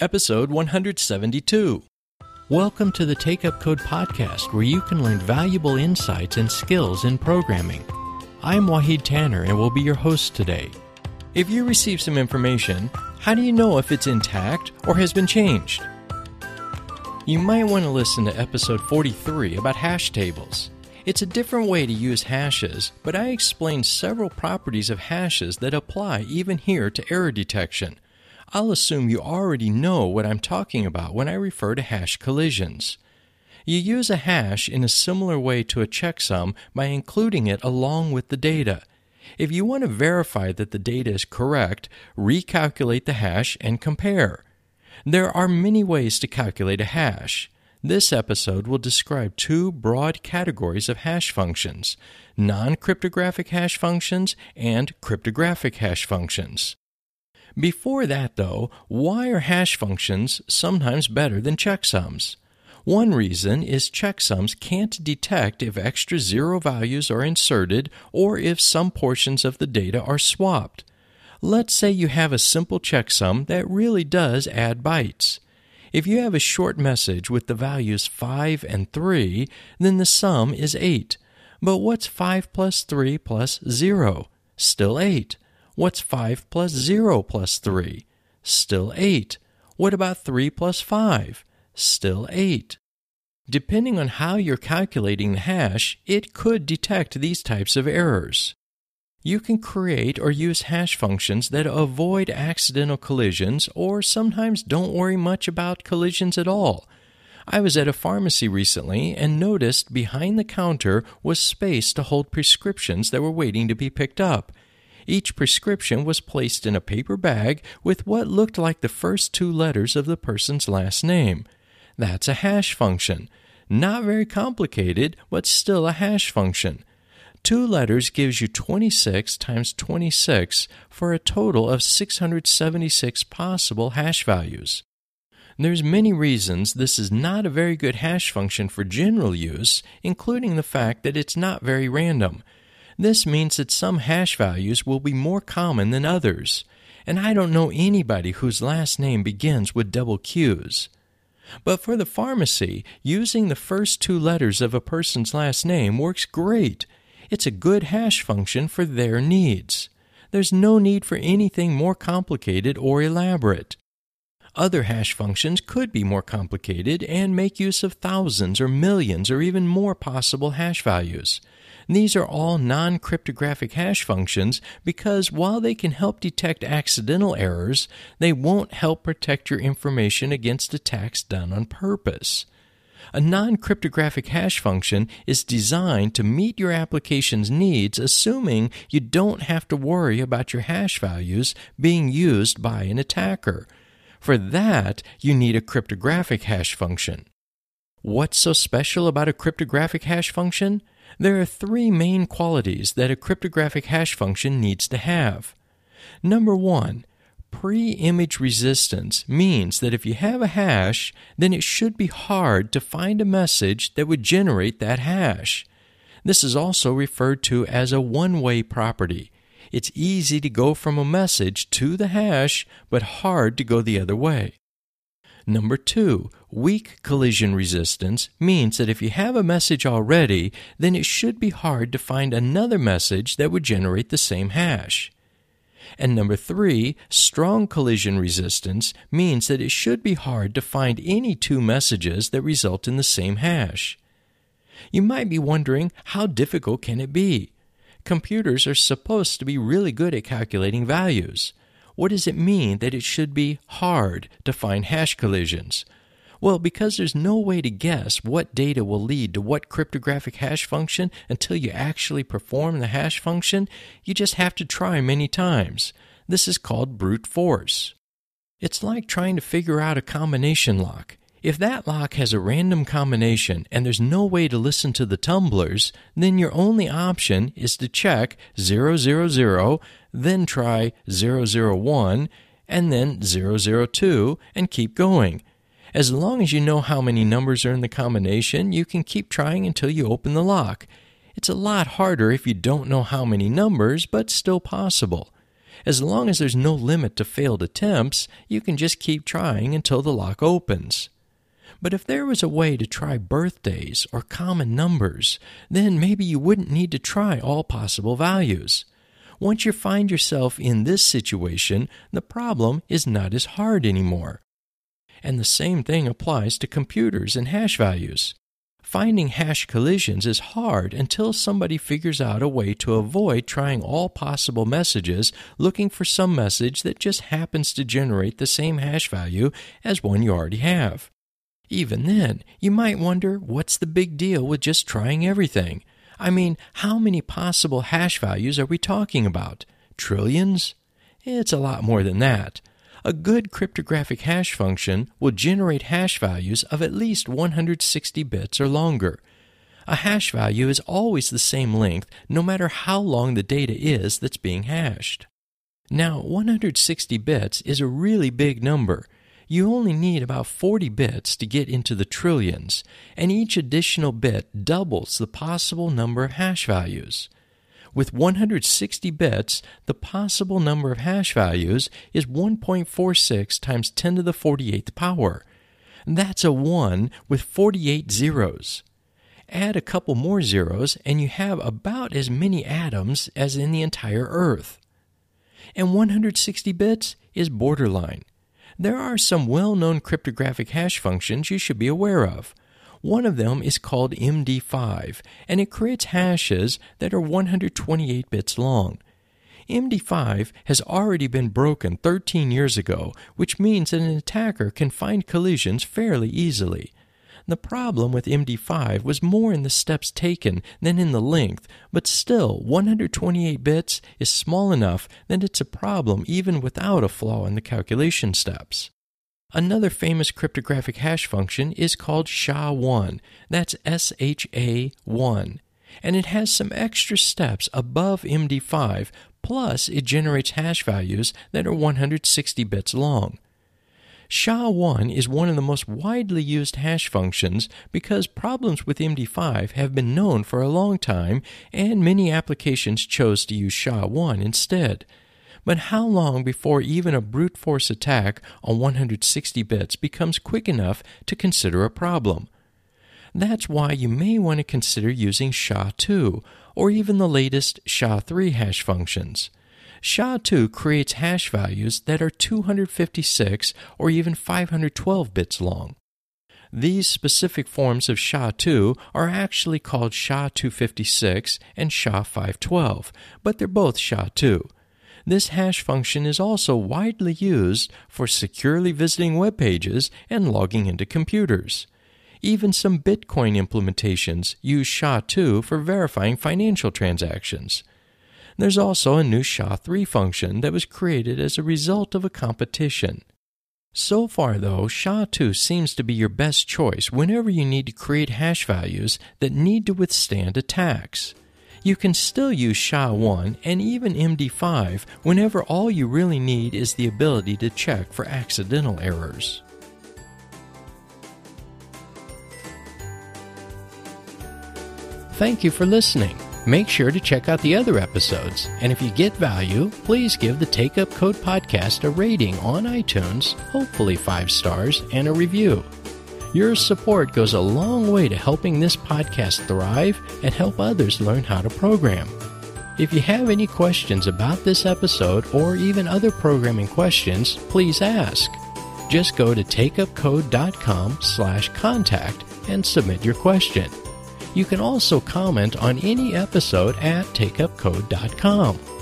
episode 172. Welcome to the Take Up Code podcast, where you can learn valuable insights and skills in programming. I'm Wahid Tanner and will be your host today. If you receive some information, how do you know if it's intact or has been changed? You might want to listen to episode 43 about hash tables. It's a different way to use hashes, but I explain several properties of hashes that apply even here to error detection. I'll assume you already know what I'm talking about when I refer to hash collisions. You use a hash in a similar way to a checksum by including it along with the data. If you want to verify that the data is correct, recalculate the hash and compare. There are many ways to calculate a hash. This episode will describe two broad categories of hash functions: non-cryptographic hash functions and cryptographic hash functions. Before that, though, why are hash functions sometimes better than checksums? One reason is checksums can't detect if extra zero values are inserted or if some portions of the data are swapped. Let's say you have a simple checksum that really does add bytes. If you have a short message with the values 5 and 3, then the sum is 8. But what's 5 plus 3 plus 0? Still 8. What's 5 plus 0 plus 3? Still 8. What about 3 plus 5? Still 8. Depending on how you're calculating the hash, it could detect these types of errors. You can create or use hash functions that avoid accidental collisions or sometimes don't worry much about collisions at all. I was at a pharmacy recently and noticed behind the counter was space to hold prescriptions that were waiting to be picked up. Each prescription was placed in a paper bag with what looked like the first two letters of the person's last name. That's a hash function. Not very complicated, but still a hash function. 2 letters gives you 26 times 26 for a total of 676 possible hash values. There's many reasons this is not a very good hash function for general use, including the fact that it's not very random. This means that some hash values will be more common than others, and I don't know anybody whose last name begins with double Q's. But for the pharmacy, using the first 2 letters of a person's last name works great. It's a good hash function for their needs. There's no need for anything more complicated or elaborate. Other hash functions could be more complicated and make use of thousands or millions or even more possible hash values. These are all non-cryptographic hash functions because while they can help detect accidental errors, they won't help protect your information against attacks done on purpose. A non-cryptographic hash function is designed to meet your application's needs, assuming you don't have to worry about your hash values being used by an attacker. For that, you need a cryptographic hash function. What's so special about a cryptographic hash function? There are 3 main qualities that a cryptographic hash function needs to have. Number 1, pre-image resistance means that if you have a hash, then it should be hard to find a message that would generate that hash. This is also referred to as a one-way property. It's easy to go from a message to the hash, but hard to go the other way. Number 2, weak collision resistance means that if you have a message already, then it should be hard to find another message that would generate the same hash. And number 3, strong collision resistance means that it should be hard to find any 2 messages that result in the same hash. You might be wondering, how difficult can it be? Computers are supposed to be really good at calculating values. What does it mean that it should be hard to find hash collisions? Well, because there's no way to guess what data will lead to what cryptographic hash function until you actually perform the hash function, you just have to try many times. This is called brute force. It's like trying to figure out a combination lock. If that lock has a random combination and there's no way to listen to the tumblers, then your only option is to check 000, then try 001, and then 002, and keep going. As long as you know how many numbers are in the combination, you can keep trying until you open the lock. It's a lot harder if you don't know how many numbers, but still possible. As long as there's no limit to failed attempts, you can just keep trying until the lock opens. But if there was a way to try birthdays or common numbers, then maybe you wouldn't need to try all possible values. Once you find yourself in this situation, the problem is not as hard anymore. And the same thing applies to computers and hash values. Finding hash collisions is hard until somebody figures out a way to avoid trying all possible messages looking for some message that just happens to generate the same hash value as one you already have. Even then, you might wonder, what's the big deal with just trying everything? I mean, how many possible hash values are we talking about? Trillions? It's a lot more than that. A good cryptographic hash function will generate hash values of at least 160 bits or longer. A hash value is always the same length no matter how long the data is that's being hashed. Now, 160 bits is a really big number. You only need about 40 bits to get into the trillions, and each additional bit doubles the possible number of hash values. With 160 bits, the possible number of hash values is 1.46 times 10 to the 48th power. That's a 1 with 48 zeros. Add a couple more zeros, and you have about as many atoms as in the entire Earth. And 160 bits is borderline. There are some well-known cryptographic hash functions you should be aware of. One of them is called MD5, and it creates hashes that are 128 bits long. MD5 has already been broken 13 years ago, which means that an attacker can find collisions fairly easily. The problem with MD5 was more in the steps taken than in the length, but still 128 bits is small enough that it's a problem even without a flaw in the calculation steps. Another famous cryptographic hash function is called SHA-1, that's SHA-1, and it has some extra steps above MD5, plus it generates hash values that are 160 bits long. SHA-1 is one of the most widely used hash functions because problems with MD5 have been known for a long time and many applications chose to use SHA-1 instead. But how long before even a brute force attack on 160 bits becomes quick enough to consider a problem? That's why you may want to consider using SHA-2 or even the latest SHA-3 hash functions. SHA-2 creates hash values that are 256 or even 512 bits long. These specific forms of SHA-2 are actually called SHA-256 and SHA-512, but they're both SHA-2. This hash function is also widely used for securely visiting web pages and logging into computers. Even some Bitcoin implementations use SHA-2 for verifying financial transactions. There's also a new SHA-3 function that was created as a result of a competition. So far, though, SHA-2 seems to be your best choice whenever you need to create hash values that need to withstand attacks. You can still use SHA-1 and even MD5 whenever all you really need is the ability to check for accidental errors. Thank you for listening. Make sure to check out the other episodes, and if you get value, please give the Take Up Code podcast a rating on iTunes, hopefully 5 stars, and a review. Your support goes a long way to helping this podcast thrive and help others learn how to program. If you have any questions about this episode or even other programming questions, please ask. Just go to takeupcode.com/contact and submit your question. You can also comment on any episode at takeupcode.com.